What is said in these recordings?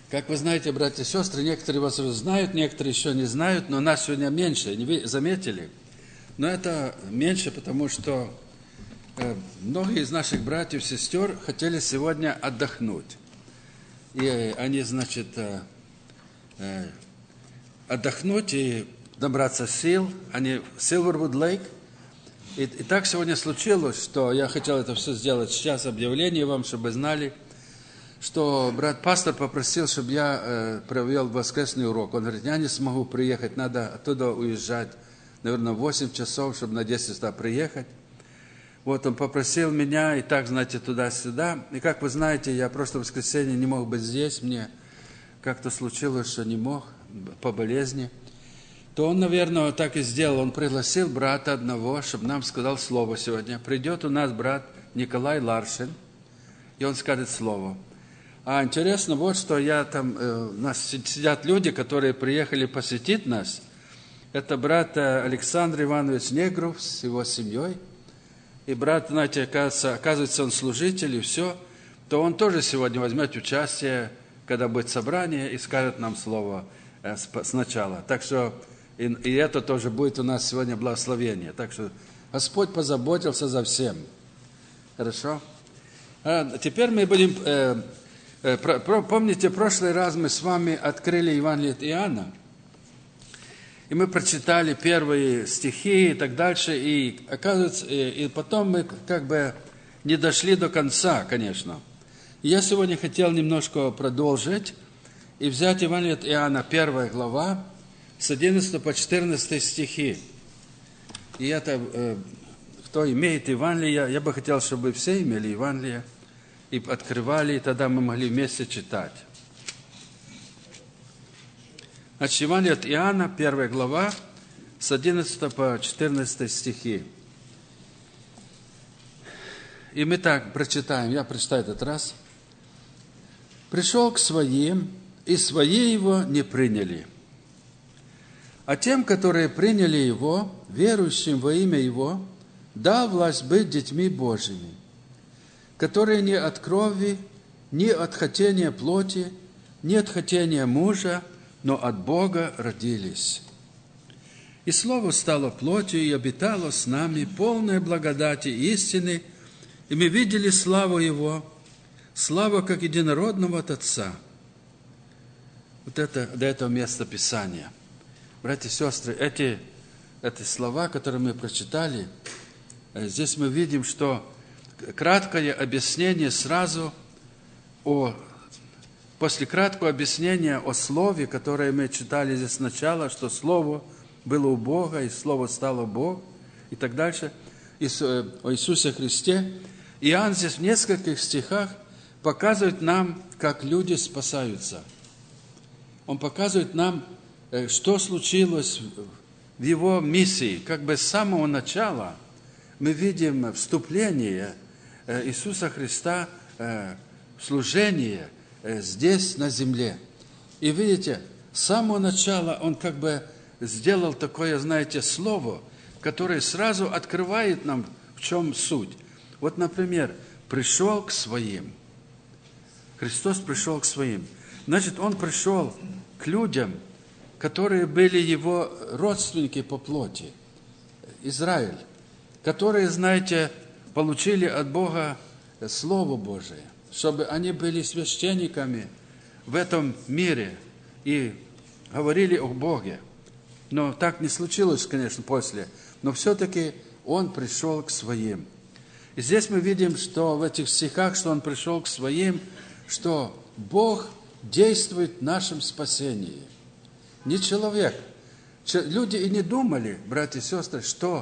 Как вы знаете, братья и сестры, некоторые вас уже знают, некоторые еще не знают, но нас сегодня меньше, вы заметили? Но это меньше, потому что многие из наших братьев и сестер хотели сегодня отдохнуть. И они, значит, отдохнуть и набраться сил. Они в Silverwood Lake. И так сегодня случилось, что я хотел это все сделать сейчас, объявление вам, чтобы знали, что брат-пастор попросил, чтобы я провел воскресный урок. Он говорит, я не смогу приехать, надо оттуда уезжать, наверное, в 8 часов, чтобы на 10 сюда приехать. Вот он попросил меня, и так, знаете, туда-сюда. И как вы знаете, я просто в воскресенье не мог быть здесь, мне как-то случилось, что не мог по болезни. То он, наверное, так и сделал. Он пригласил брата одного, чтобы нам сказал слово сегодня. Придет у нас брат Николай Ларшин, и он скажет слово. А интересно, вот что я там, у нас сидят люди, которые приехали посетить нас. Это брат Александр Иванович Негров с его семьей. И брат, знаете, оказывается, он служитель и все. То он тоже сегодня возьмет участие, когда будет собрание, и скажет нам слово сначала. Так что и это тоже будет у нас сегодня благословение. Так что Господь позаботился за всем. Хорошо? А теперь мы будем... Помните, в прошлый раз мы с вами открыли Евангелие от Иоанна, и мы прочитали первые стихи и так дальше, и оказывается, и потом мы как бы не дошли до конца, конечно. И я сегодня хотел немножко продолжить и взять Евангелие от Иоанна, 1 глава, с 11 по 14 стихи. И это, кто имеет Евангелие, я бы хотел, чтобы все имели Евангелие, и открывали, и тогда мы могли вместе читать. Значит, Евангелие от Иоанна, 1 глава, с 11 по 14 стихи. И мы так прочитаем, я прочитаю этот раз. «Пришел к своим, и свои его не приняли. А тем, которые приняли его, верующим во имя его, дал власть быть детьми Божьими, которые не от крови, ни от хотения плоти, ни от хотения мужа, но от Бога родились. И Слово стало плотью и обитало с нами, полное благодати и истины, и мы видели славу Его, славу как единородного от Отца». Вот это до этого места Писания. Братья и сестры, эти слова, которые мы прочитали, здесь мы видим, что краткое объяснение сразу после краткого объяснения о Слове, которое мы читали здесь сначала, что Слово было у Бога, и Слово стало Бог, и так дальше, о Иисусе Христе, Иоанн здесь в нескольких стихах показывает нам, как люди спасаются. Он показывает нам, что случилось в его миссии. Как бы с самого начала мы видим вступление Иисуса Христа в служение здесь, на земле. И видите, с самого начала Он как бы сделал такое, знаете, слово, которое сразу открывает нам, в чем суть. Вот, например, пришел к своим. Христос пришел к своим. Значит, Он пришел к людям, которые были Его родственники по плоти. Израиль. Которые, знаете, получили от Бога Слово Божие, чтобы они были священниками в этом мире и говорили о Боге. Но так не случилось, конечно, после. Но все-таки Он пришел к своим. И здесь мы видим, что в этих стихах, что Он пришел к своим, что Бог действует в нашем спасении. Не человек. Люди и не думали, братья и сестры, что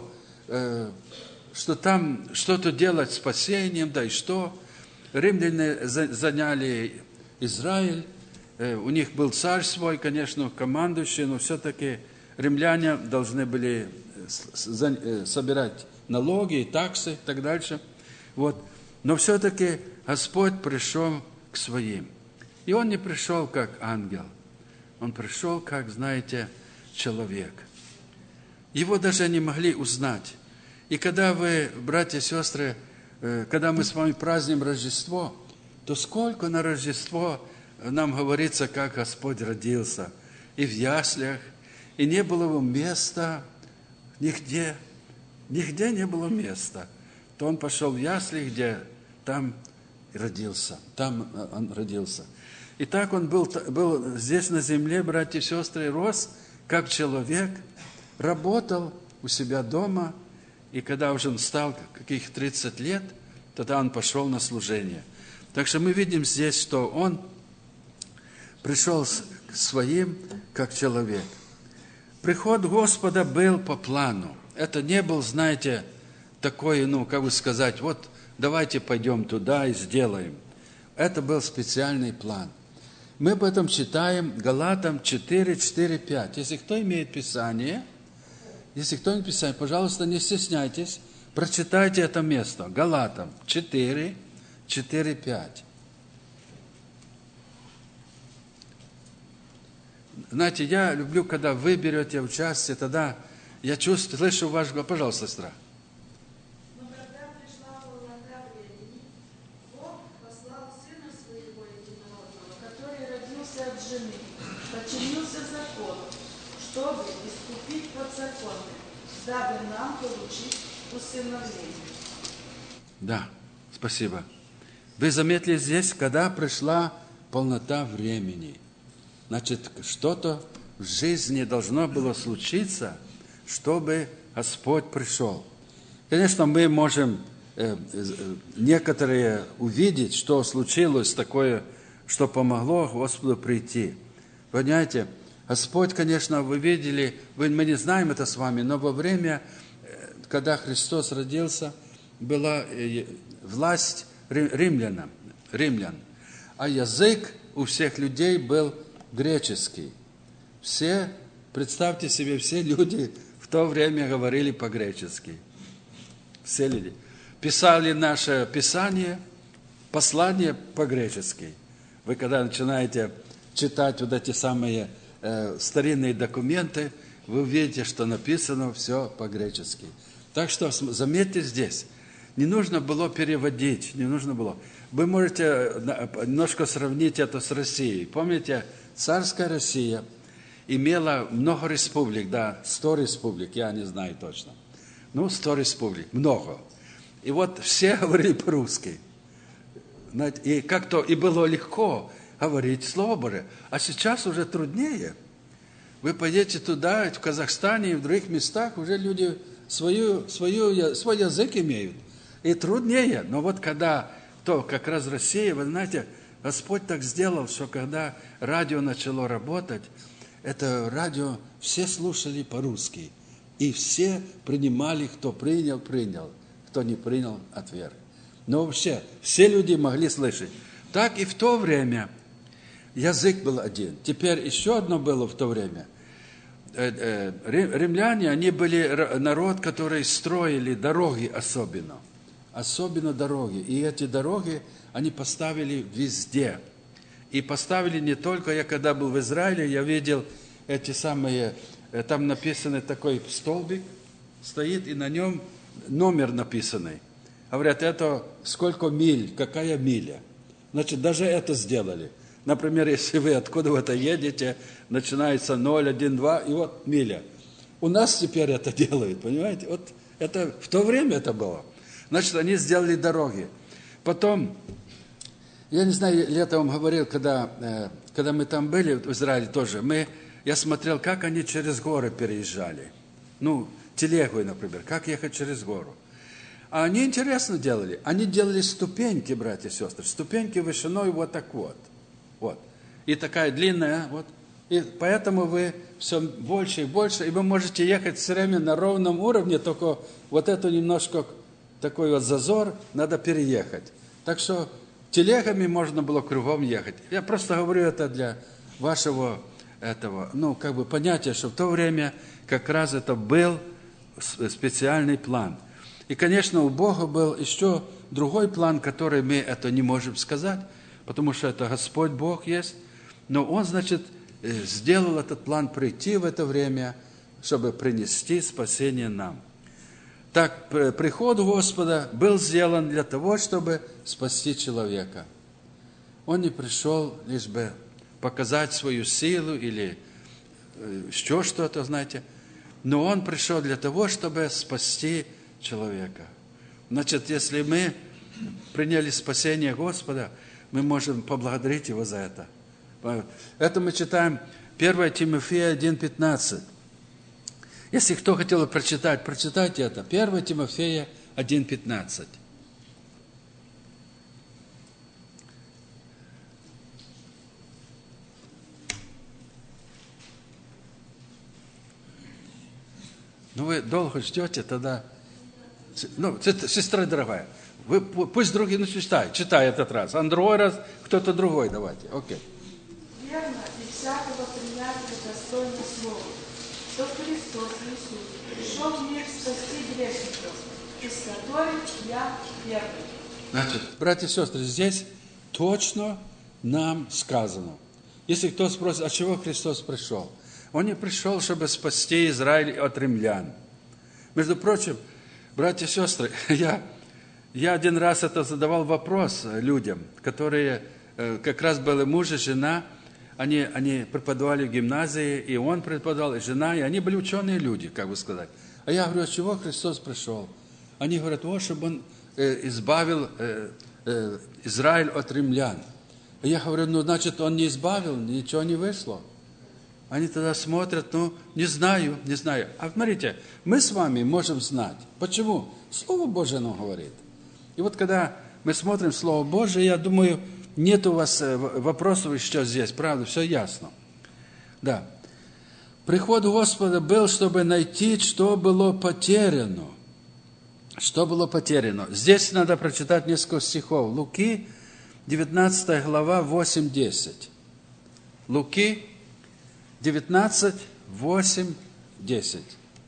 там что-то делать с спасением, да и что. Римляне заняли Израиль, у них был царь свой, конечно, командующий, но все-таки римляне должны были собирать налоги и таксы и так дальше. Вот. Но все-таки Господь пришел к своим. И Он не пришел как ангел, Он пришел как, знаете, человек. Его даже не могли узнать. И когда вы, братья и сестры, когда мы с вами празднуем Рождество, то сколько на Рождество нам говорится, как Господь родился. И в яслях, и не было ему места нигде. Нигде не было места. То он пошел в ясли, где там родился. Там он родился. И так он был здесь на земле, братья и сестры, рос как человек, работал у себя дома, и когда уже он стал каких 30 лет, тогда он пошел на служение. Так что мы видим здесь, что он пришел к своим как человек. Приход Господа был по плану. Это не был, знаете, такой, как бы сказать, вот давайте пойдем туда и сделаем. Это был специальный план. Мы об этом читаем Галатам 4:4-5. Если кто имеет Писание, пожалуйста, не стесняйтесь, прочитайте это место. Галатам 4:4-5. Знаете, я люблю, когда вы берете участие, тогда я слышу ваш голос. Пожалуйста, сестра. Но когда пришла полнота времени, Бог послал Сына Своего Единородного, который родился от жены, подчинился закону, чтобы искупить подзаконных, дабы нам получить усыновление. Да, спасибо. Вы заметили здесь, когда пришла полнота времени. Значит, что-то в жизни должно было случиться, чтобы Господь пришел. Конечно, мы можем некоторые увидеть, что случилось такое, что помогло Господу прийти. Понимаете, Господь, конечно, вы видели, мы не знаем это с вами, но во время, когда Христос родился, была власть римлян, а язык у всех людей был греческий. Все, представьте себе, все люди в то время говорили по-гречески. Все люди. Писали наше Писание, послание по-гречески. Вы когда начинаете читать вот эти самые старинные документы, вы увидите, что написано все по-гречески. Так что заметьте здесь, не нужно было переводить, не нужно было. Вы можете немножко сравнить это с Россией. Помните, царская Россия имела много республик, 100 республик, я не знаю точно. 100 республик, много. И вот все говорили по-русски. И как-то и было легко говорить Слово Божие. А сейчас уже труднее. Вы пойдете туда, в Казахстане и в других местах, уже люди свой язык имеют. И труднее. Но вот когда как раз Россия, вы знаете, Господь так сделал, что когда радио начало работать, это радио все слушали по-русски. И все принимали, кто принял, кто не принял, отверг. Но вообще, все люди могли слышать. Так и в то время язык был один. Теперь еще одно было в то время. Римляне, они были народ, который строили дороги особенно. Особенно дороги. И эти дороги они поставили везде. И поставили не только, я когда был в Израиле, я видел эти самые, там написанный такой столбик, стоит, и на нем номер написанный. Говорят, это сколько миль, какая миля. Значит, даже это сделали. Например, если вы откуда-то едете, начинается 0, 1, 2, и вот миля. У нас теперь это делают, понимаете? Вот это в то время это было. Значит, они сделали дороги. Потом, я не знаю, я это вам говорил, когда мы там были, в Израиле тоже, я смотрел, как они через горы переезжали. Телегой, например, как ехать через гору. А они интересно делали. Они делали ступеньки, братья и сестры, ступеньки вышиной вот так вот. Вот. И такая длинная, вот. И поэтому вы все больше и больше, и вы можете ехать все время на ровном уровне, только вот эту немножко такой вот зазор надо переехать. Так что телегами можно было кругом ехать. Я просто говорю это для вашего этого, понятия, что в то время как раз это был специальный план. И, конечно, у Бога был еще другой план, который мы это не можем сказать, потому что это Господь Бог есть. Но Он, значит, сделал этот план прийти в это время, чтобы принести спасение нам. Так, приход Господа был сделан для того, чтобы спасти человека. Он не пришел лишь бы показать свою силу или еще что-то, знаете. Но Он пришел для того, чтобы спасти человека. Значит, если мы приняли спасение Господа, мы можем поблагодарить Его за это. Это мы читаем 1 Тимофея 1:15. Если кто хотел бы прочитать, прочитайте это. 1 Тимофея 1:15. Ну, вы долго ждете, тогда... Ну, сестра дорогая, вы пусть другие, читай этот раз. А другой раз кто-то другой давайте. Окей. Верно и всякого принятия достойно слова, что Христос Иисус пришел в мир спасти грешников, из которых я первый. Значит, братья и сестры, здесь точно нам сказано. Если кто спросит, от чего Христос пришел? Он не пришел, чтобы спасти Израиль от римлян. Между прочим, братья и сестры, я один раз это задавал вопрос людям, которые как раз были муж и жена, они преподавали в гимназии, и он преподавал, и жена, и они были ученые люди, как бы сказать. А я говорю, от чего Христос пришел? Они говорят, чтобы Он избавил Израиль от римлян. А я говорю, значит, Он не избавил, ничего не вышло. Они тогда смотрят, не знаю. А смотрите, мы с вами можем знать. Почему? Слово Божие нам говорит. И вот когда мы смотрим Слово Божие, я думаю, нет у вас вопросов еще здесь, правда, все ясно. Да. Приход Господа был, чтобы найти, что было потеряно. Что было потеряно. Здесь надо прочитать несколько стихов. Луки, 19 глава, 8-10. Луки, 19, 8, 10.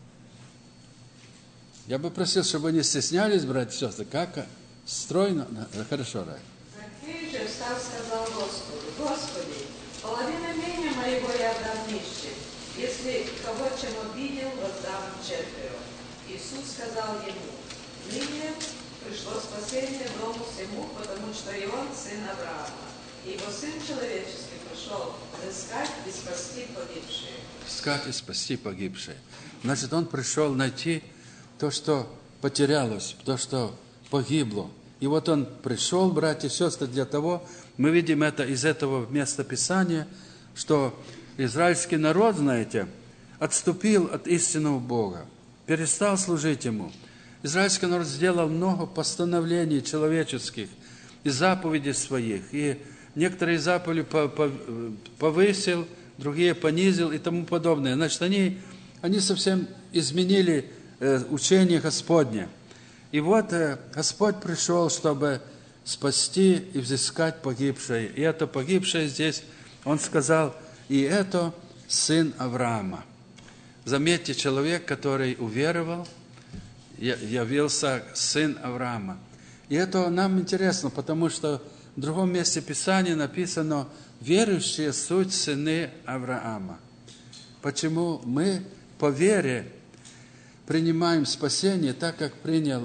Я бы просил, чтобы вы не стеснялись, братья и сестры, как стройно. Хорошо, Рай. Закей же встал, сказал Господу, Господи, половина имения моего я отдам нищим, если кого чем обидел, воздам четверо. Иисус сказал ему, ныне пришло спасение дому всему, потому что и он сын Авраама, ибо сын человеческий пришел искать и спасти погибшие. Искать и спасти погибшие. Значит, он пришел найти то, что потерялось, то, что погибло. И вот он пришел, братья и сестры, для того, мы видим это из этого места Писания, что израильский народ, знаете, отступил от истинного Бога, перестал служить Ему. Израильский народ сделал много постановлений человеческих и заповедей своих, и некоторые заповеди повысил, другие понизил и тому подобное. Значит, они совсем изменили учение Господне. И вот Господь пришел, чтобы спасти и взыскать погибшие. И это погибшее здесь, Он сказал, и это сын Авраама. Заметьте, человек, который уверовал, явился сын Авраама. И это нам интересно, потому что в другом месте Писания написано, верующие суть сыны Авраама. Почему мы по вере принимаем спасение, так как принял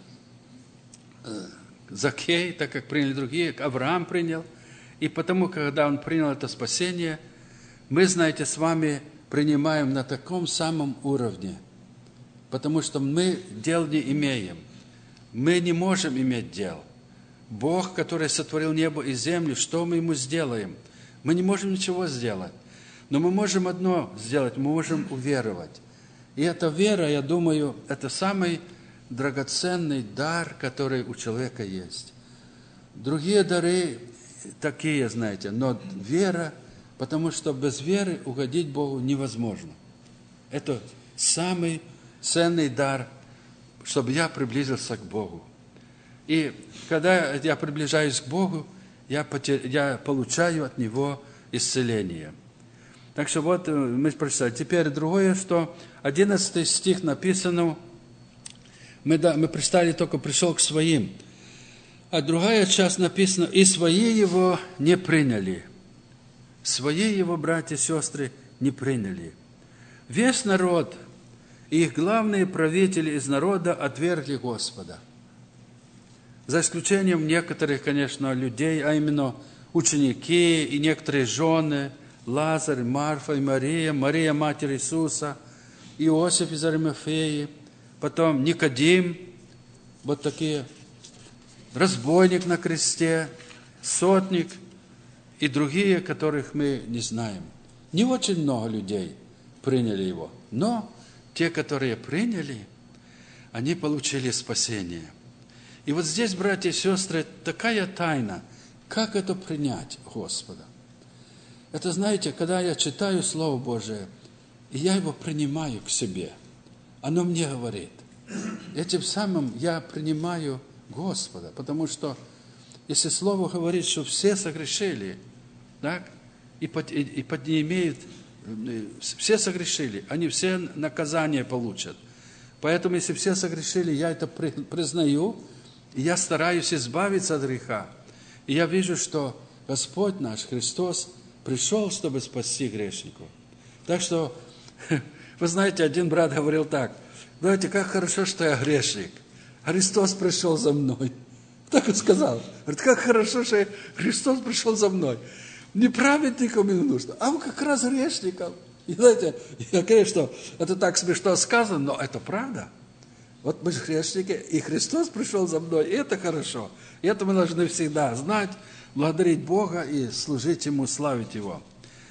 Закей, так как приняли другие, Авраам принял. И потому, когда он принял это спасение, мы, знаете, с вами принимаем на таком самом уровне. Потому что мы дел не имеем. Мы не можем иметь дел. Бог, который сотворил небо и землю, что мы Ему сделаем? Мы не можем ничего сделать. Но мы можем одно сделать, мы можем уверовать. И эта вера, я думаю, это самый драгоценный дар, который у человека есть. Другие дары такие, знаете, но вера, потому что без веры угодить Богу невозможно. Это самый ценный дар, чтобы я приблизился к Богу. И когда я приближаюсь к Богу, я получаю от Него исцеление. Так что вот мы прочитали. Теперь другое, что 11 стих написано, мы прочитали только «пришел к своим». А другая часть написана, «и свои его не приняли». Свои его, братья и сестры, не приняли. Весь народ и их главные правители из народа отвергли Господа. За исключением некоторых, конечно, людей, а именно ученики и некоторые жены, Лазарь, Марфа и Мария, Мария, Матерь Иисуса, Иосиф из Аримафеи, потом Никодим, вот такие, разбойник на кресте, сотник и другие, которых мы не знаем. Не очень много людей приняли его, но те, которые приняли, они получили спасение. И вот здесь, братья и сестры, такая тайна, как это принять Господа. Это, знаете, когда я читаю Слово Божие, и я его принимаю к себе, оно мне говорит. Этим самым я принимаю Господа, потому что если Слово говорит, что все согрешили, так, не имеют, все согрешили, они все наказание получат. Поэтому, если все согрешили, я это признаю, и я стараюсь избавиться от греха. И я вижу, что Господь наш, Христос, пришел, чтобы спасти грешников. Так что, вы знаете, один брат говорил так: знаете, как хорошо, что я грешник. Христос пришел за мной. Так он сказал. Говорит, как хорошо, что Христос пришел за мной. Не праведникам не нужно, а как раз грешникам. И знаете, я говорю, что это так смешно сказано, но это правда. Вот мы же грешники, и Христос пришел за мной, и это хорошо. И это мы должны всегда знать, благодарить Бога и служить Ему, славить Его.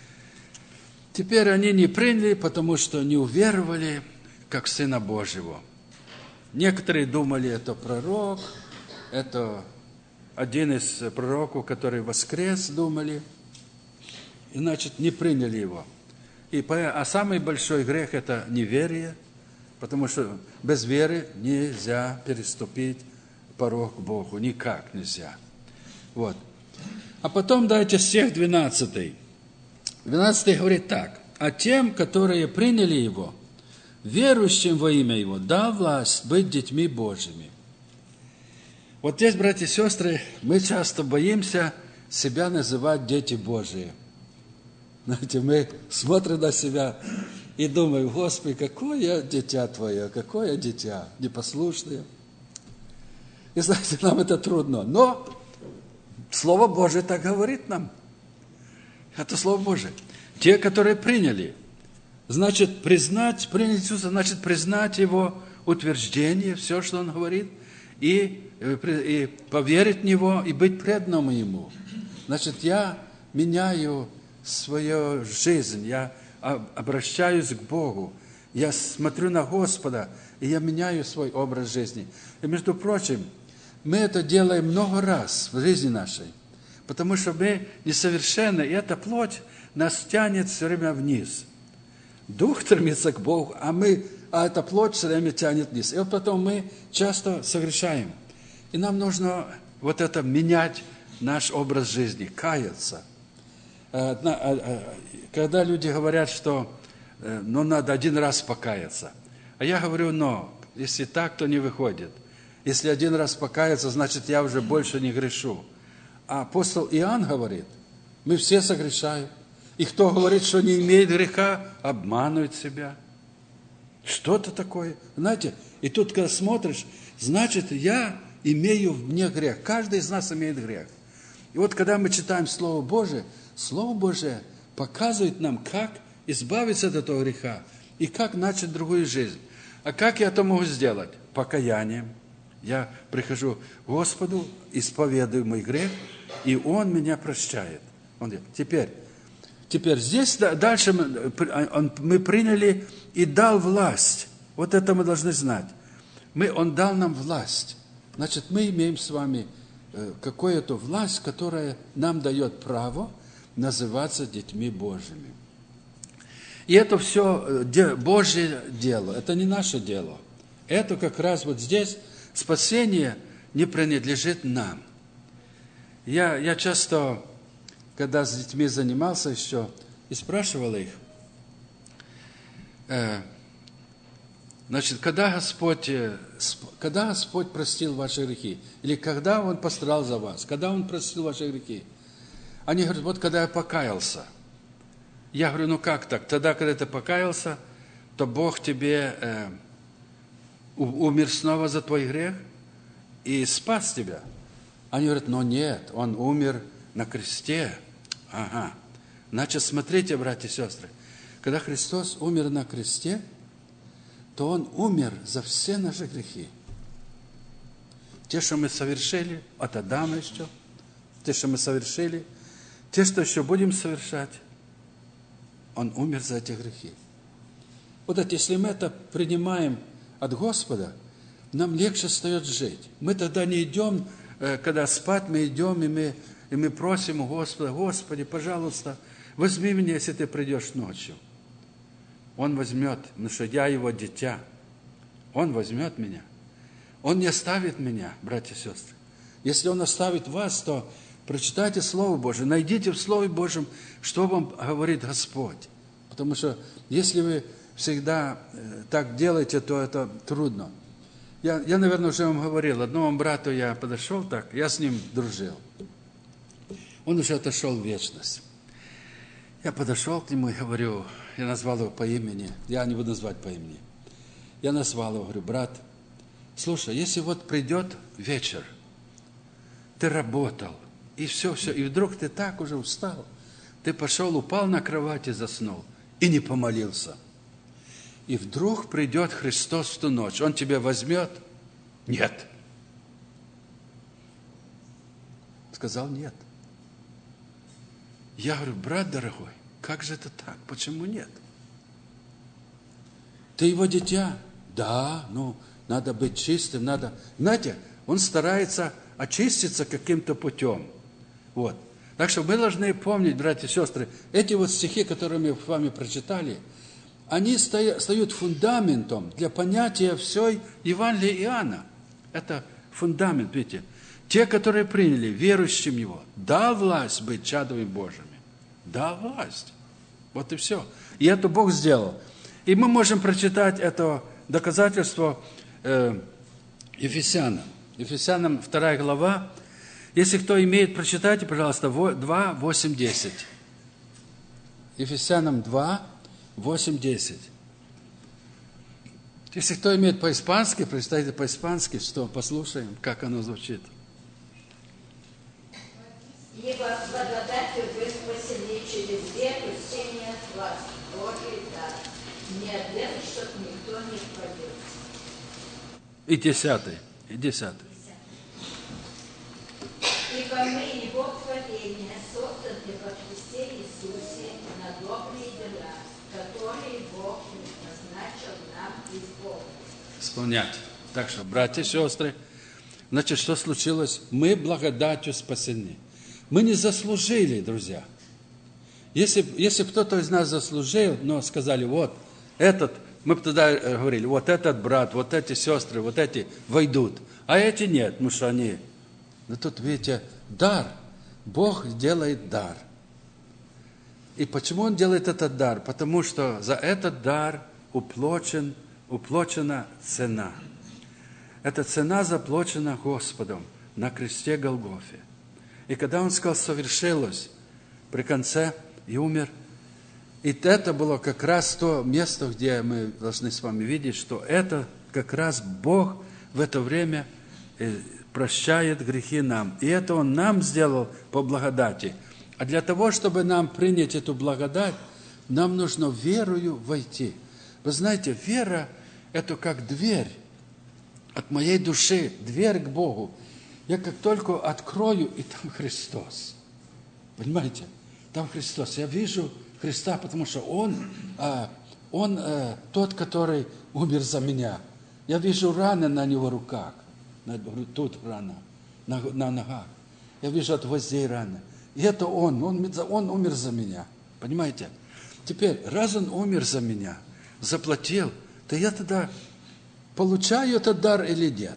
Теперь они не приняли, потому что не уверовали, как Сына Божьего. Некоторые думали, это пророк, это один из пророков, который воскрес, думали, и, значит, не приняли Его. А самый большой грех – это неверие, потому что без веры нельзя переступить порог к Богу, никак нельзя. Вот. А потом дайте стих 12. 12 говорит так: «А тем, которые приняли Его, верующим во имя Его, дал власть быть детьми Божьими». Вот здесь, братья и сестры, мы часто боимся себя называть дети Божьи. Знаете, мы смотрим на себя и думаем: Господи, какое я дитя Твое, какое я дитя, непослушное. И знаете, нам это трудно, но Слово Божие так говорит нам. Это Слово Божие. Те, которые приняли, значит, принять Иисуса, значит, признать Его утверждение, все, что Он говорит, и поверить в Него, и быть преданным Ему. Значит, я меняю свою жизнь, я обращаюсь к Богу, я смотрю на Господа, и я меняю свой образ жизни. И, между прочим, мы это делаем много раз в жизни нашей, потому что мы несовершенны, и эта плоть нас тянет все время вниз. Дух стремится к Богу, а эта плоть все время тянет вниз. И вот потом мы часто согрешаем. И нам нужно вот это менять наш образ жизни, каяться. Когда люди говорят, что надо один раз покаяться. А я говорю, если так, то не выходит. Если один раз покаяться, значит, я уже больше не грешу. А апостол Иоанн говорит, мы все согрешаем. И кто говорит, что не имеет греха, обманывает себя. Что-то такое. Знаете, и тут, когда смотришь, значит, я имею в мне грех. Каждый из нас имеет грех. И вот, когда мы читаем Слово Божие показывает нам, как избавиться от этого греха и как начать другую жизнь. А как я это могу сделать? Покаянием. Я прихожу к Господу, исповедую мой грех, и Он меня прощает. Он говорит, теперь здесь дальше мы приняли и дал власть. Вот это мы должны знать. Он дал нам власть. Значит, мы имеем с вами какую-то власть, которая нам дает право называться детьми Божьими. И это все Божье дело, это не наше дело. Это как раз вот здесь спасение не принадлежит нам. Я часто, когда с детьми занимался еще, и спрашивал их, значит, когда Господь простил ваши грехи, или когда Он пострадал за вас, когда Он простил ваши грехи, они говорят, вот когда я покаялся. Я говорю, как так? Тогда, когда ты покаялся, то Бог тебе умер снова за твой грех и спас тебя. Они говорят, нет, Он умер на кресте. Ага. Значит, смотрите, братья и сестры, когда Христос умер на кресте, то Он умер за все наши грехи. Те, что мы совершили, от Адама еще, те, что мы совершили, те, что еще будем совершать, Он умер за эти грехи. Вот это, если мы это принимаем от Господа, нам легче стает жить. Мы тогда не идем, когда спать мы идем, и мы просим у Господа: Господи, пожалуйста, возьми меня, если ты придешь ночью. Он возьмет, потому что я его дитя. Он возьмет меня. Он не оставит меня, братья и сестры. Если Он оставит вас, то прочитайте Слово Божие, найдите в Слове Божьем, что вам говорит Господь. Потому что если вы всегда так делаете, то это трудно. Я, наверное, уже вам говорил, одному брату я подошел так, я с ним дружил. Он уже отошел в вечность. Я подошел к нему и говорю, я назвал его по имени, я не буду называть по имени. Я назвал его, говорю: брат, слушай, если вот придет вечер, ты работал, и все, и вдруг ты так уже устал, ты пошел, упал на кровать и заснул, и не помолился. И вдруг придет Христос в ту ночь, Он тебя возьмет? Нет. Сказал: нет. Я говорю: брат дорогой, как же это так? Почему нет? Ты его дитя? Да, надо быть чистым, надо... Знаете, он старается очиститься каким-то путем. Вот. Так что мы должны помнить, братья и сестры, эти вот стихи, которые мы с вами прочитали, они стают фундаментом для понятия всей Евангелия Иоанна. Это фундамент, видите. Те, которые приняли, верующим Его, дал власть быть чадовыми Божьими. Дал власть. Вот и все. И это Бог сделал. И мы можем прочитать это доказательство Ефесянам. Ефесянам 2 глава. Если кто имеет, прочитайте, пожалуйста, 2, 8, 10. Ефесянам 2, 8, 10. Если кто имеет по-испански, прочитайте по-испански, что послушаем, как оно звучит. Ибо благодатью вы спасены через веру, сей не от вас, Божий дар, не от веры, чтоб никто не хвалился. И 10. Ибо мы Его творение, созданы во Христе Иисусе на добрые дела, которые Бог назначил нам из Бога. Исполнять. Так что, братья и сестры, значит, что случилось? Мы благодатью спасены. Мы не заслужили, друзья. Если кто-то из нас заслужил, но сказали: вот этот, мы бы тогда говорили: вот этот брат, вот эти сестры, вот эти войдут, а эти нет, потому что они... Но тут, видите, дар. Бог делает дар. И почему Он делает этот дар? Потому что за этот дар уплочена цена. Эта цена заплачена Господом на кресте Голгофе. И когда Он сказал: совершилось, при конце и умер. И это было как раз то место, где мы должны с вами видеть, что это как раз Бог в это время прощает грехи нам. И это Он нам сделал по благодати. А для того, чтобы нам принять эту благодать, нам нужно верою войти. Вы знаете, вера – это как дверь от моей души, дверь к Богу. Я как только открою, и там Христос. Понимаете? Там Христос. Я вижу Христа, потому что Он тот, который умер за меня. Я вижу раны на Него руках. Тут рана, на ногах. Я вижу от гвоздей раны. И это Он умер за меня. Понимаете? Теперь, раз Он умер за меня, заплатил, то я тогда получаю этот дар или нет?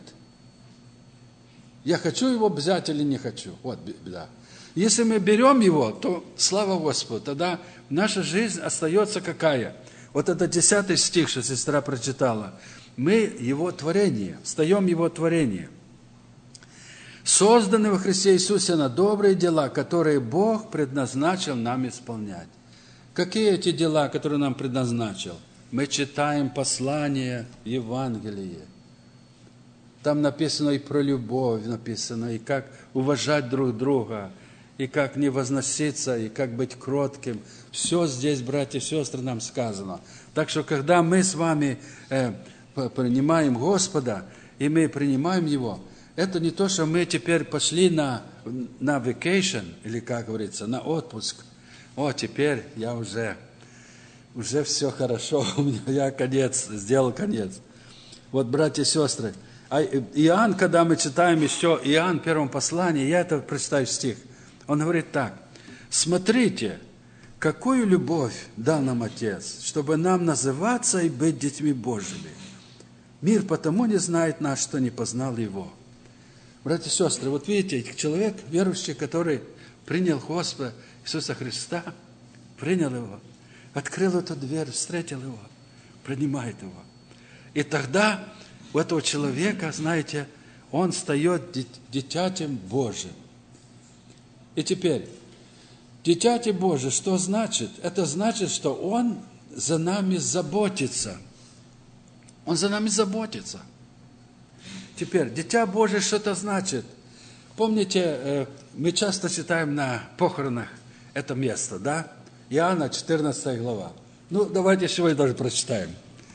Я хочу его взять или не хочу? Вот беда. Если мы берем его, то слава Господу, тогда наша жизнь остается какая? Вот это 10 стих, что сестра прочитала. Мы Его творение, встаем Его творение. Созданы во Христе Иисусе на добрые дела, которые Бог предназначил нам исполнять. Какие эти дела, которые нам предназначил? Мы читаем послание Евангелия. Там написано и про любовь, написано, и как уважать друг друга, и как не возноситься, и как быть кротким. Все здесь, братья и сестры, нам сказано. Так что, когда мы с вами принимаем Господа, и мы принимаем Его, это не то, что мы теперь пошли на vacation, или, как говорится, на отпуск. Теперь я уже все хорошо, у меня я сделал конец. Вот, братья и сестры, Иоанн, когда мы читаем еще Иоанн в первом послании, я это прочитаю стих, он говорит так: «Смотрите, какую любовь дал нам Отец, чтобы нам называться и быть детьми Божьими. Мир потому не знает нас, что не познал Его». Братья и сестры, вот видите, человек, верующий, который принял Господа Иисуса Христа, принял Его, открыл эту дверь, встретил Его, принимает Его. И тогда у этого человека, знаете, он стает дитятем Божьим. И теперь, дитяти Божие, что значит? Это значит, что Он за нами заботится. Он за нами заботится. Теперь, дитя Божие, что это значит? Помните, мы часто читаем на похоронах это место, да? Иоанна, 14 глава. Давайте сегодня даже прочитаем.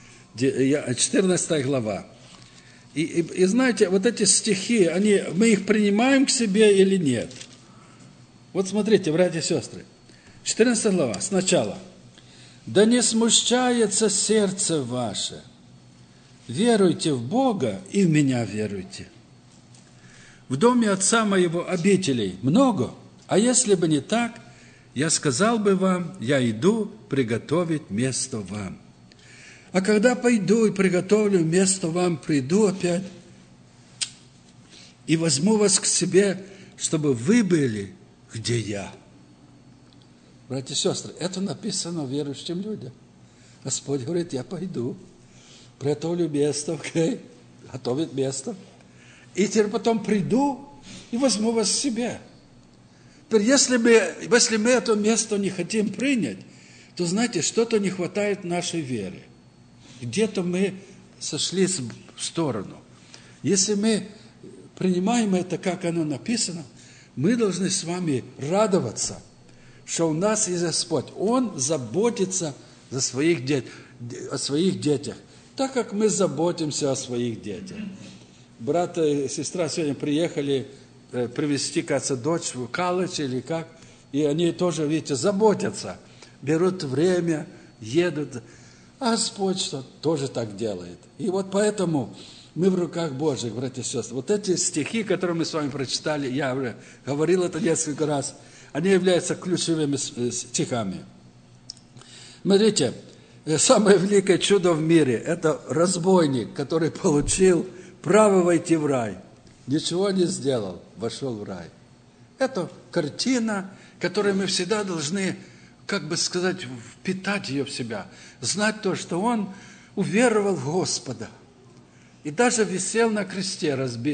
14 глава. И знаете, вот эти стихи, мы их принимаем к себе или нет? Вот смотрите, братья и сестры. 14 глава, сначала. «Да не смущается сердце ваше. Веруйте в Бога и в меня веруйте. В доме Отца моего обителей много, а если бы не так, я сказал бы вам, я иду приготовить место вам. А когда пойду и приготовлю место вам, приду опять и возьму вас к себе, чтобы вы были, где я». Братья и сестры, это написано верующим людям. Господь говорит, я пойду, приготовлю место, готовит место. И теперь потом приду и возьму вас к себе. Теперь, если мы это место не хотим принять, то, знаете, что-то не хватает нашей вере. Где-то мы сошли в сторону. Если мы принимаем это, как оно написано, мы должны с вами радоваться, что у нас есть Господь. Он заботится о своих детях, так как мы заботимся о своих детях. Брат и сестра сегодня приехали привезти, кажется, дочь в колледж или как, и они тоже, видите, заботятся, берут время, едут. А Господь что тоже так делает. И вот поэтому мы в руках Божьих, братья и сестры. Вот эти стихи, которые мы с вами прочитали, я уже говорил это несколько раз, они являются ключевыми стихами. Смотрите, самое великое чудо в мире – это разбойник, который получил право войти в рай. Ничего не сделал, вошел в рай. Это картина, которую мы всегда должны, как бы сказать, впитать ее в себя. Знать то, что он уверовал в Господа. И даже висел на кресте,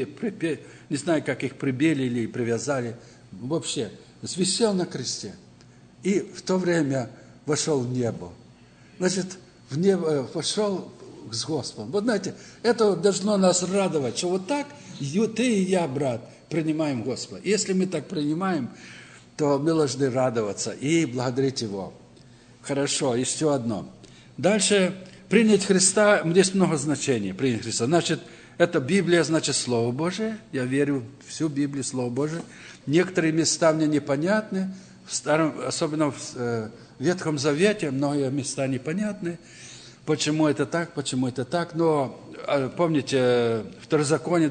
не знаю, как их прибили или привязали, вообще, висел на кресте. И в то время вошел в небо. Значит, в небо вошел с Господом. Вот знаете, это должно нас радовать, что вот так ты и я, брат, принимаем Господа. Если мы так принимаем, то мы должны радоваться и благодарить Его. Хорошо, еще одно. Дальше, принять Христа, здесь много значений. Принять Христа. Значит, это Библия, значит, Слово Божие. Я верю в всю Библию, Слово Божие. Некоторые места мне непонятны, особенно в Ветхом Завете, многие места непонятны. Почему это так, но помните, Второзаконие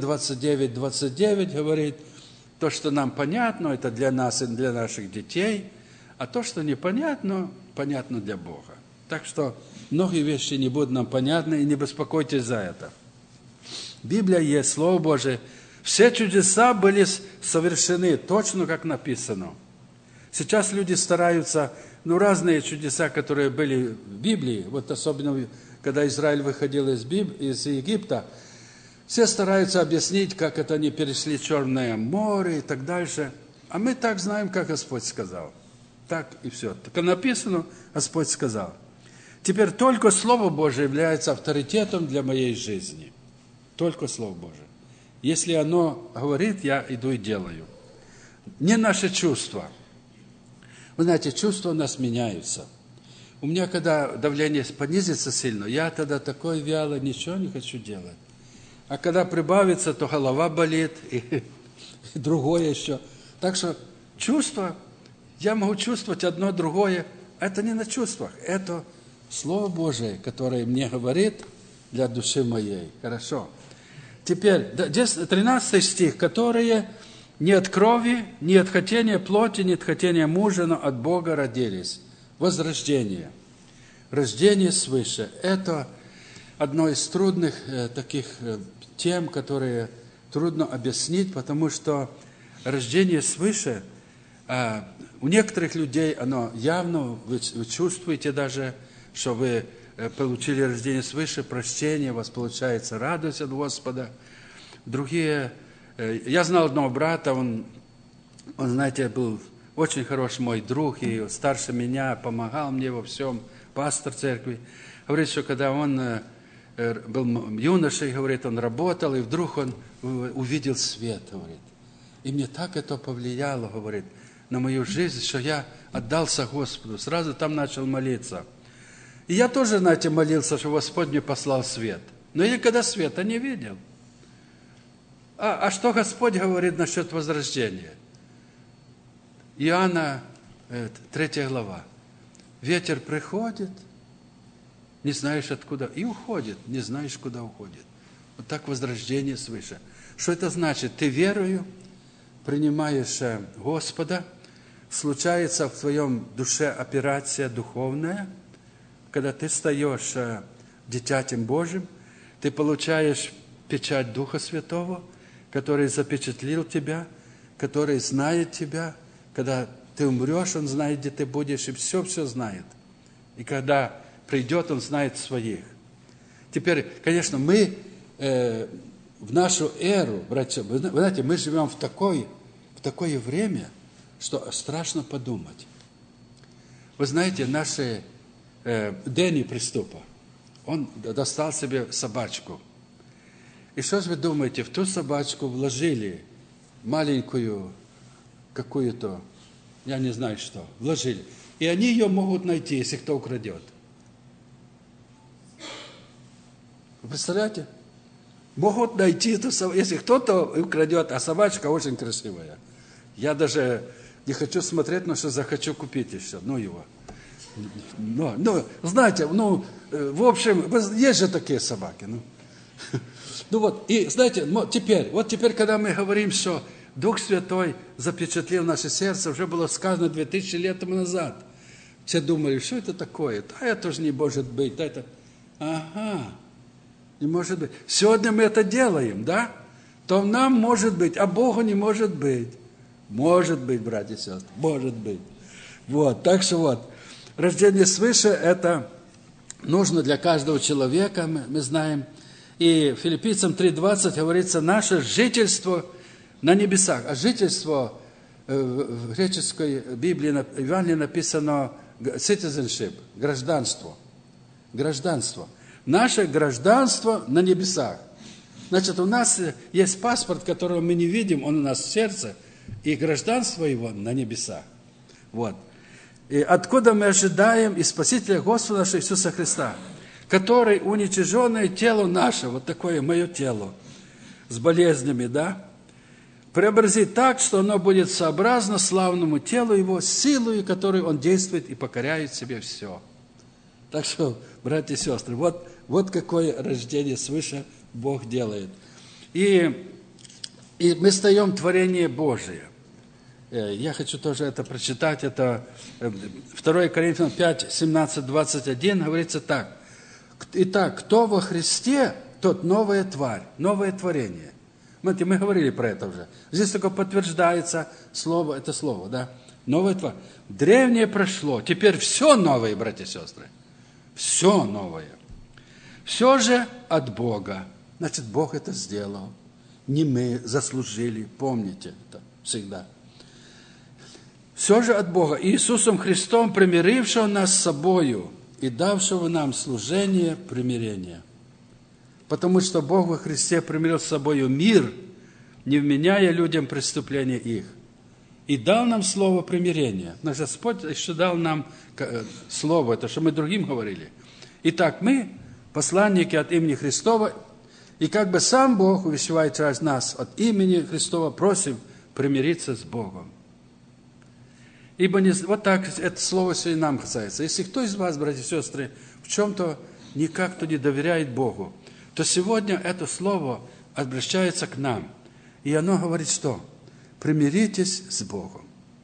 29:29 говорит, то, что нам понятно, это для нас и для наших детей, а то, что непонятно, понятно для Бога. Так что многие вещи не будут нам понятны, и не беспокойтесь за это. Библия есть, Слово Божие. Все чудеса были совершены, точно как написано. Сейчас люди стараются, разные чудеса, которые были в Библии, вот особенно, когда Израиль выходил из Египта, все стараются объяснить, как это они перешли Черное море и так дальше. А мы так знаем, как Господь сказал. Так и все. Так написано, Господь сказал. Теперь только Слово Божие является авторитетом для моей жизни. Только Слово Божие. Если оно говорит, я иду и делаю. не наши чувства. Вы знаете, чувства у нас меняются. У меня, когда давление понизится сильно, я тогда такой вялый, ничего не хочу делать. А когда прибавится, то голова болит, и другое еще. Так что чувства, я могу чувствовать одно, другое. Это не на чувствах, это Слово Божие, которое мне говорит для души моей. Хорошо. Теперь, 13 стих, которые не от крови, не от хотения плоти, не от хотения мужа, но от Бога родились. Возрождение. Рождение свыше. Это одно из трудных таких тем, которые трудно объяснить, потому что рождение свыше, у некоторых людей оно явно, вы чувствуете даже, что вы получили рождение свыше, прощение, у вас получается радость от Господа. Другие, я знал одного брата, он, знаете, был очень хороший мой друг, и старше меня, помогал мне во всем, пастор церкви. Говорит, что когда он был юношей, говорит, он работал, и вдруг он увидел свет, говорит. И мне так это повлияло, говорит, на мою жизнь, что я отдался Господу, сразу там начал молиться. И я тоже, знаете, молился, что Господь мне послал свет. Но я никогда света не видел. А что Господь говорит насчет возрождения? Иоанна, 3 глава. Ветер приходит, не знаешь откуда, и уходит, не знаешь, куда уходит. Вот так возрождение свыше. Что это значит? Ты верою принимаешь Господа, случается в твоем душе операция духовная, когда ты стаешь дитятем Божьим, ты получаешь печать Духа Святого, который запечатлил тебя, который знает тебя. Когда ты умрешь, Он знает, где ты будешь, и все знает. И когда придет, Он знает своих. Теперь, конечно, мы в нашу эру, братья, вы знаете, мы живем в такое время, что страшно подумать. Вы знаете, наши Дэнни Приступа, он достал себе собачку. И что же вы думаете, в ту собачку вложили маленькую какую-то, я не знаю что, вложили. И они ее могут найти, если кто украдет. Вы представляете? Могут найти эту собачку, если кто-то украдет, а собачка очень красивая. Я даже не хочу смотреть, но что захочу купить еще, ну его. Ну, знаете, в общем, есть же такие собаки. Ну вот, и знаете, теперь, когда мы говорим, что Дух Святой запечатлел наше сердце, уже было сказано 2000 лет тому назад. Все думали, что это такое? Да, это же не может быть. Да, это... Ага, не может быть. Сегодня мы это делаем, да? То нам может быть, а Богу не может быть. Может быть, братья и сестры, может быть. Вот, так что вот. Рождение свыше – это нужно для каждого человека, мы знаем. И Филиппийцам 3:20 говорится, наше жительство на небесах. А жительство в греческой Библии, в Евангелии написано citizenship, гражданство. Гражданство. Наше гражданство на небесах. Значит, у нас есть паспорт, которого мы не видим, он у нас в сердце, и гражданство его на небесах. Вот. И откуда мы ожидаем и Спасителя Господа нашего Иисуса Христа, который уничиженное тело наше, вот такое мое тело, с болезнями, да, преобразит так, что оно будет сообразно славному телу его, силою, которой он действует и покоряет себе все. Так что, братья и сестры, вот какое рождение свыше Бог делает. И мы стаем творение Божие. Я хочу тоже это прочитать. Это 2 Коринфянам 5, 17, 21. Говорится так. Итак, кто во Христе, тот новая тварь, новое творение. Смотрите, мы говорили про это уже. Здесь только подтверждается слово, это слово, да? Новая тварь. Древнее прошло, теперь все новое, братья и сестры. Все новое. Все же от Бога. Значит, Бог это сделал. Не мы заслужили, помните это всегда. Все же от Бога, Иисусом Христом, примирившего нас с собою и давшего нам служение примирения. Потому что Бог во Христе примирил с собою мир, не вменяя людям преступления их. и дал нам слово примирения. Но Господь еще дал нам слово, это что мы другим говорили. Итак, мы, посланники от имени Христова, и как бы сам Бог увещевает через нас от имени Христова, просим примириться с Богом. Ибо вот так это слово сегодня нам касается. Если кто из вас, братья и сестры, в чем-то никак-то не доверяет Богу, то сегодня это слово обращается к нам. И оно говорит, что? Примиритесь с Богом.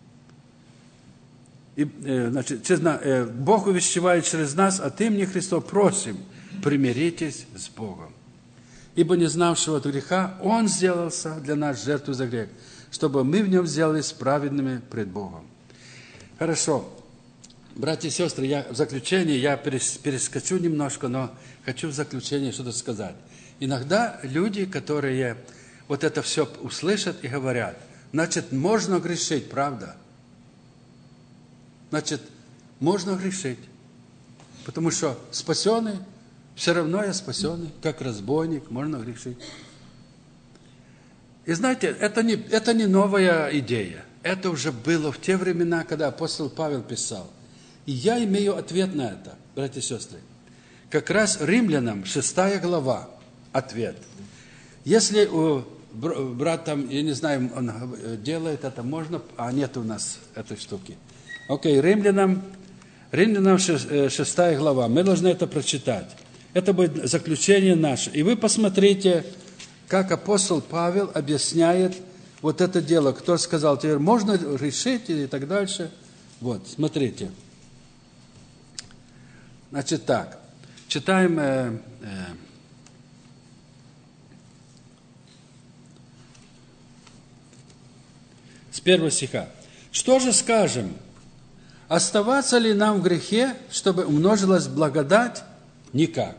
И, Бог увещевает через нас от имени Христова, просим, примиритесь с Богом. Ибо не знавшего от греха Он сделался для нас жертву за грех, чтобы мы в Нем сделались праведными пред Богом. Хорошо. Братья и сестры, в заключение я перескочу немножко, но хочу в заключение что-то сказать. Иногда люди, которые вот это все услышат и говорят, значит, можно грешить, правда? Значит, можно грешить. Потому что спасенный, все равно я спасенный, как разбойник, можно грешить. И знаете, это не новая идея. Это уже было в те времена, когда апостол Павел писал. И я имею ответ на это, братья и сестры. Как раз Римлянам 6 глава, ответ. Если брат там, я не знаю, он делает это, можно, а нет у нас этой штуки. Окей, Римлянам 6 глава, мы должны это прочитать. Это будет заключение наше. И вы посмотрите, как апостол Павел объясняет вот это дело. Кто сказал, теперь можно решить и так дальше. Вот, смотрите. Значит так, читаем с 1 стиха. Что же скажем? Оставаться ли нам в грехе, чтобы умножилась благодать? Никак.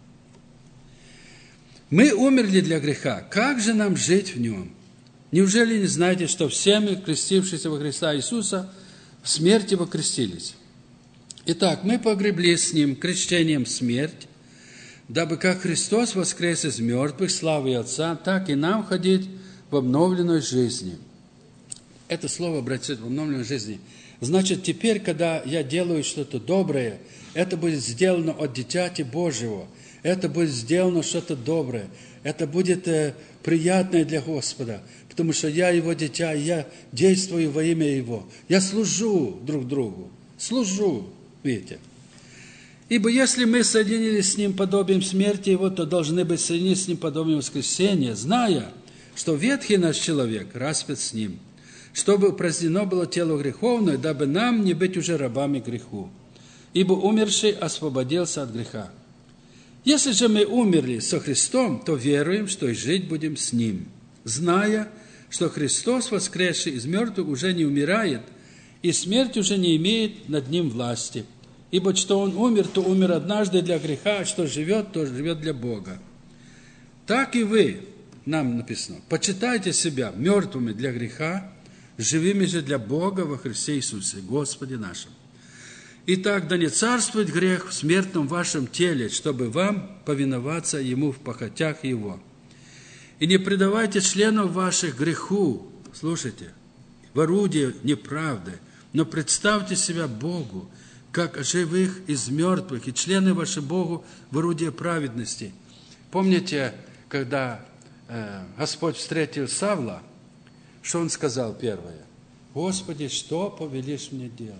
Мы умерли для греха. Как же нам жить в нем? Неужели не знаете, что все мы, крестившиеся во Христа Иисуса, в смерти вокрестились? Итак, мы погребли с Ним крещением смерть, дабы как Христос воскрес из мертвых славой Отца, так и нам ходить в обновленной жизни. Это слово, братья, в обновленной жизни. Значит, теперь, когда я делаю что-то доброе, это будет сделано от Дитяти Божьего. Это будет сделано что-то доброе. Это будет приятное для Господа. Потому что я Его дитя, и я действую во имя Его. Я служу друг другу. Служу, видите. Ибо если мы соединились с Ним подобием смерти Его, то должны быть соединены с Ним подобием воскресения, зная, что ветхий наш человек распят с Ним, чтобы упразднено было тело греховное, дабы нам не быть уже рабами греху. Ибо умерший освободился от греха. Если же мы умерли со Христом, то веруем, что и жить будем с Ним, зная, что Христос, воскресший из мертвых, уже не умирает, и смерть уже не имеет над Ним власти. Ибо что Он умер, то умер однажды для греха, а что живет, то живет для Бога. Так и вы, нам написано, почитайте себя мертвыми для греха, живыми же для Бога во Христе Иисусе, Господе нашем. Итак, да не царствует грех в смертном вашем теле, чтобы вам повиноваться Ему в похотях Его. И не предавайте членов ваших греху, слушайте, в орудие неправды, но представьте себя Богу, как живых из мертвых, и члены ваши Богу в орудие праведности. Помните, когда Господь встретил Савла, что Он сказал первое? Господи, что повелишь мне делать?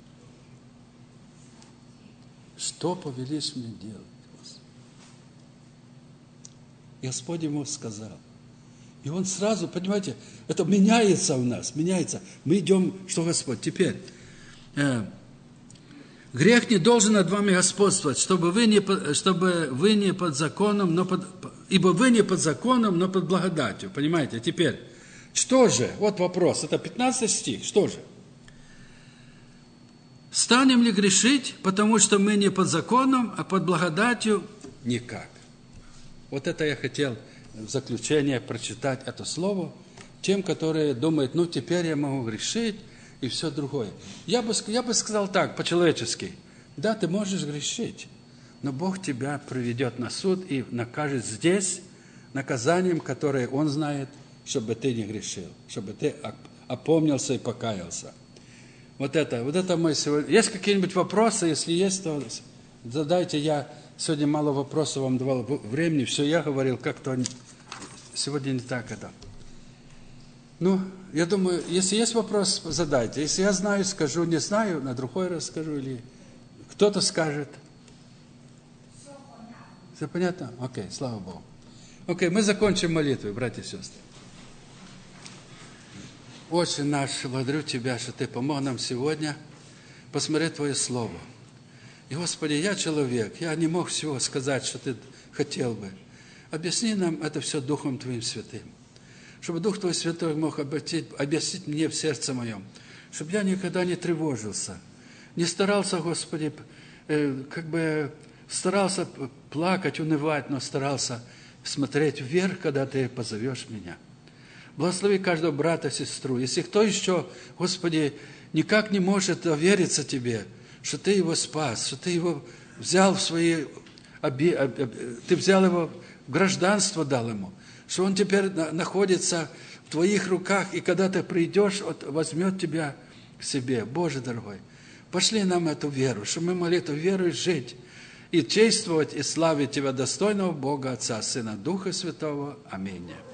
Что повелишь мне делать? Господь ему сказал. И он сразу, понимаете, это меняется у нас, меняется. Мы идем, что Господь. Теперь, грех не должен над вами господствовать, чтобы вы не под законом, ибо вы не под законом, но под благодатью. Понимаете? Теперь, что же? Вот вопрос. Это 15 стих. Что же? Станем ли грешить, потому что мы не под законом, а под благодатью? Никак. Вот это я хотел в заключение прочитать это слово тем, которые думают, ну теперь я могу грешить и все другое. Я бы сказал так, по-человечески. Да, ты можешь грешить, но Бог тебя приведет на суд и накажет здесь наказанием, которое Он знает, чтобы ты не грешил, чтобы ты опомнился и покаялся. Вот это мы сегодня... Есть какие-нибудь вопросы? Если есть, то задайте. Я сегодня мало вопросов вам давал времени. Все я говорил, как-то сегодня не так это. Ну, я думаю, если есть вопрос, задайте. Если я знаю, скажу, не знаю, на другой раз скажу, или кто-то скажет. Все понятно? Окей, слава Богу. Окей, мы закончим молитвой, братья и сестры. Отче наш, благодарю Тебя, что Ты помог нам сегодня посмотреть Твое Слово. И, Господи, я человек, я не мог всего сказать, что Ты хотел бы. Объясни нам это все Духом Твоим Святым. Чтобы Дух Твой Святой мог объяснить мне в сердце моем, чтобы я никогда не тревожился, не старался, Господи, старался плакать, унывать, но старался смотреть вверх, когда Ты позовешь меня. Благослови каждого брата, сестру. Если кто еще, Господи, никак не может довериться Тебе, что Ты его спас, что Ты его взял в свои... Ты взял его в гражданство, дал ему, что он теперь находится в Твоих руках, и когда Ты придешь, возьмет тебя к себе. Боже дорогой, пошли нам эту веру, чтобы мы могли эту веру жить, и чествовать, и славить Тебя, достойного Бога, Отца, Сына, Духа Святого. Аминь.